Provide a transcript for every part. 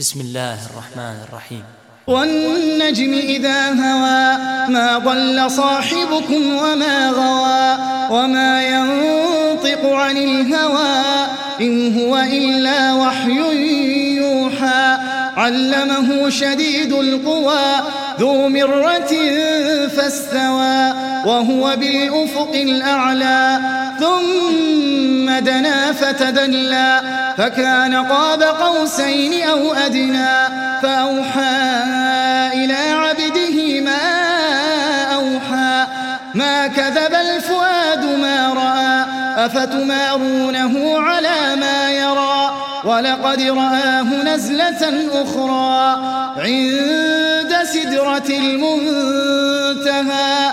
بسم الله الرحمن الرحيم. والنجم إذا هوى ما ضل صاحبكم وما غوى وما ينطق عن الهوى إن هو إلا وحي يوحى علمه شديد القوى ذو مرة فاستوى وهو بالأفق الأعلى ثم دنا فتدلى فكان قاب قوسين أو أدنى فأوحى إلى عبده ما أوحى ما كذب الفؤاد ما رأى أفتمارونه على ما يرى ولقد رآه نزلة أخرى عند سدرة المنتهى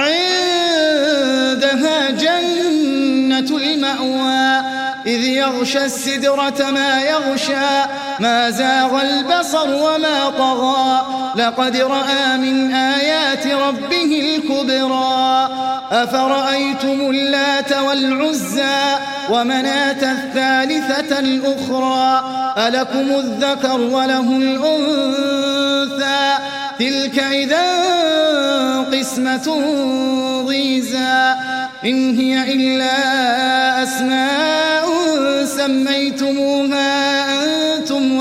عندها جنة المأوى إذ يغشى السدرة ما يغشى ما زاغ البصر وما طغى لقد رأى من آيات ربه الكبرى أفرأيتم اللات والعزى ومناة الثالثة الأخرى ألكم الذكر وله الأنثى تلك إذا قسمة ضيزى إن هي إلا أسماء سميتموها أنتم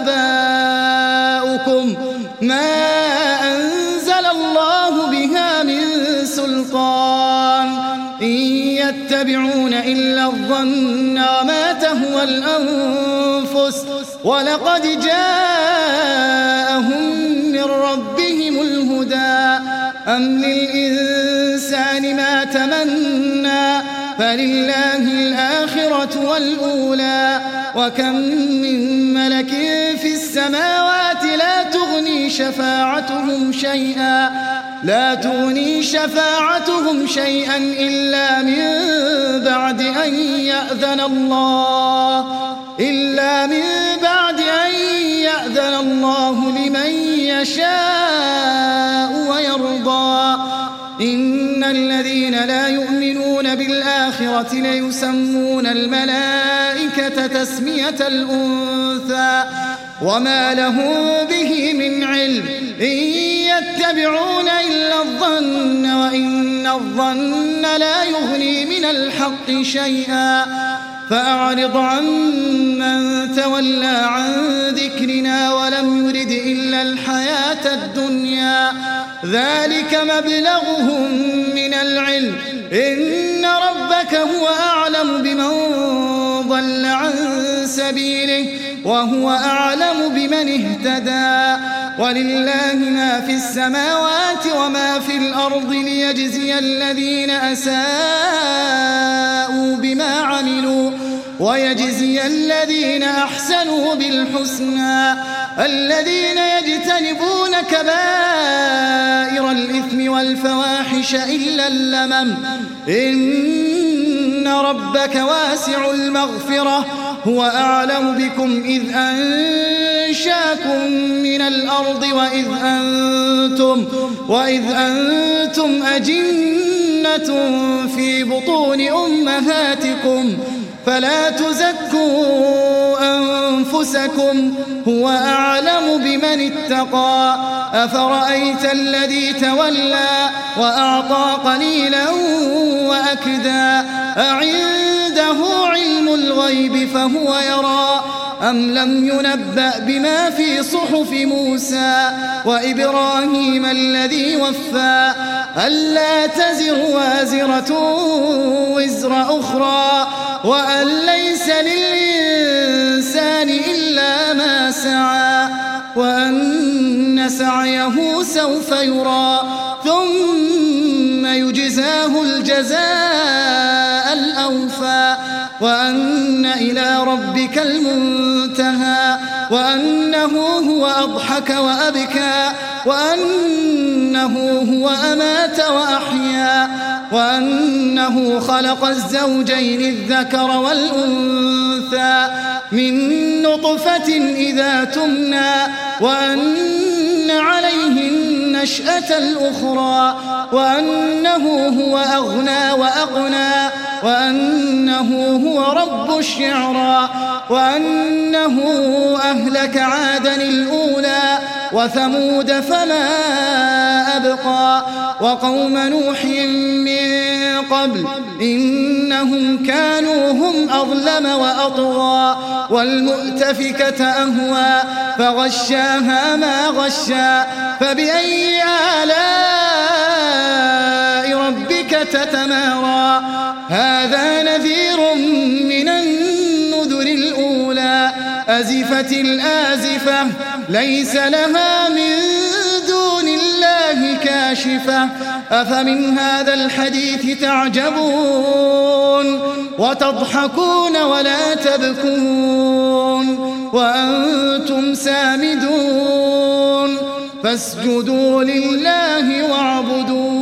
وآباؤكم ما أنزل الله بها من سلطان إن يتبعون إلا الظن وما تهوى الأنفس ولقد جاءهم من ربهم الهدى أم للإنسان ما تمنى فلله الآخرة والأولى وكم من ملك في السماوات لا تغني شفاعتهم شيئا إلا من بعد أن يأذن الله لمن يشاء ويرضى إن الذين لا يؤمنون بالآخرة ليسمون الملائكة تسمية الأنثى وما لهم به من علم إن يتبعون إلا الظن وإن الظن لا يغني من الحق شيئا فأعرض عن من تولى عن ذكرنا ولم يرد إلا الحياة الدنيا ذلك مبلغهم من العلم إن ربك هو أعلم بمن ضل عن سبيله وهو أعلم بمن اهتدى ولله ما في السماوات وما في الأرض ليجزي الذين أساءوا بما عملوا ويجزي الذين أحسنوا بالحسنى الذين يجتنبون كبائر الإثم والفواحش إلا اللمم إن ربك واسع المغفرة هو أعلم بكم إذ أنشاكم من الأرض وإذ أنتم أجنة في بطون أمهاتكم فلا تزكوا أنفسكم هو أعلم بمن اتقى أفرأيت الذي تولى وأعطى قليلا وأكدى أعنده علم الغيب فهو يرى أم لم ينبأ بما في صحف موسى وإبراهيم الذي وفى ألا تزر وازرة وزر أخرى وأن ليس للإنسان إلا ما سعى وأن سعيه سوف يرى ثم يجزاه الجزاء الأوفى وأن إلى ربك المنتهى وأنه هو أضحك وأبكى وأنه هو أمات وأحيا وأنه خلق الزوجين الذكر والأنثى من نطفة إذا تمنى وأن عليه النشأة الأخرى وأنه هو أغنى وأقنى وأنه هو رب الشعرى وأنه أهلك عادا الأولى وثمود فما أبقى وقوم نوح من قبل إنهم كانوا هم أظلم وأطغى والمؤتفكة أهوى فغشاها ما غشى فبأي آلاء ربك تتمارى هذا نذير من النذر الأولى أزفت الآزفة ليس لها من دون الله كاشفة أفمن هذا الحديث تعجبون وتضحكون ولا تبكون وأنتم سامدون فاسجدوا لله واعبدوا